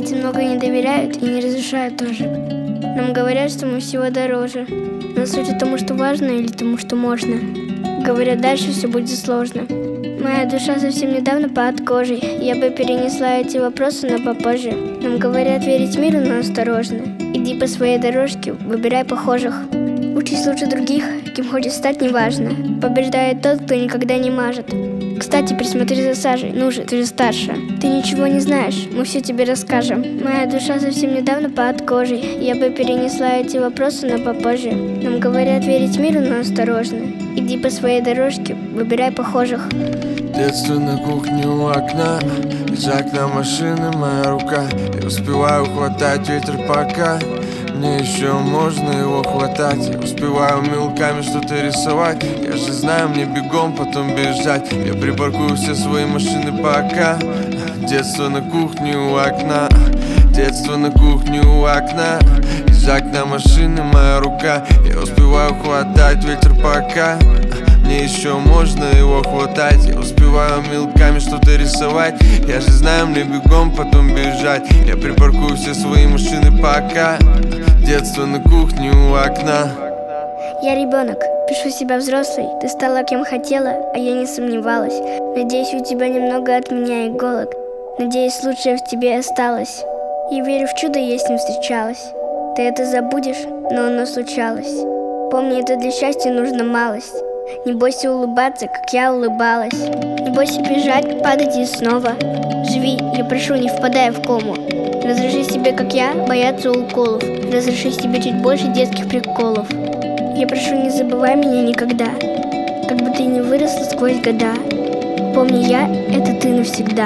Дети много не доверяют и не разрешают тоже. Нам говорят, что мы всего дороже. Но суть тому, что важно, или тому, что можно. Говорят, дальше все будет сложно. Моя душа совсем недавно под кожей. Я бы перенесла эти вопросы на попозже. Нам говорят верить миру, но осторожно. Иди по своей дорожке, выбирай похожих. Учись лучше других, кем хочешь стать, неважно. Побеждает тот, кто никогда не мажет. Кстати, присмотри за Сашей, ну же, ты же старше. Ты ничего не знаешь, мы все тебе расскажем. Моя душа совсем недавно под кожей. Я бы перенесла эти вопросы на попозже. Нам говорят верить миру, но осторожно. Иди по своей дорожке, выбирай похожих. Детство на кухне у окна, из окна машины моя рука. Я успеваю хватать ветер пока мне еще можно его хватать. Я успеваю мелками что-то рисовать. Я же знаю, мне бегом потом бежать. Я припаркую все свои машины пока. Детство на кухне у окна. Детство на кухне у окна. Из окна машины моя рука. Я успеваю хватать ветер пока мне еще можно его хватать. Я успеваю мелками что-то рисовать. Я же знаю, мне бегом потом бежать. Я припаркую все свои машины пока. Детство на кухне у окна. Я ребенок, пишу себя взрослой. Ты стала кем хотела, а я не сомневалась. Надеюсь, у тебя немного от меня иголок. Надеюсь, лучшее в тебе осталось. Я верю в чудо, я с ним встречалась. Ты это забудешь, но оно случалось. Помни, это для счастья нужно малость. Не бойся улыбаться, как я улыбалась. Не бойся бежать, падать и снова. Живи, я прошу, не впадай в кому. Разреши себе, как я, бояться уколов. Разреши себе чуть больше детских приколов. Я прошу, не забывай меня никогда. Как бы ты ни выросла сквозь года. Помни, я — это ты навсегда.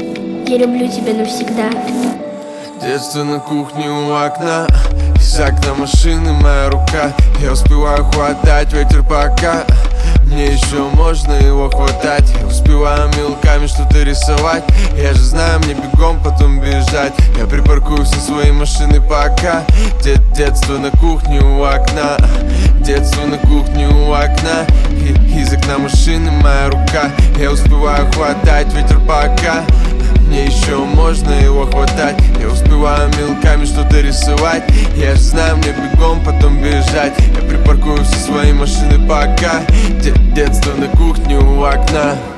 Я люблю тебя навсегда. Детство на кухне у окна. Из окна машины моя рука. Я успеваю хватать ветер пока мне еще можно его хватать. Я успеваю мелками что-то рисовать. Я же знаю, мне бегом потом бежать. Я припаркую все свои машины пока. Детство на кухне у окна. Детство на кухне у окна. Из окна машины моя рука. Я успеваю хватать ветер пока мне еще можно его хватать. Я успеваю мелками что-то рисовать. Я же знаю, мне бегом потом бежать. Я припаркую все свои машины пока. Детство на кухне у окна.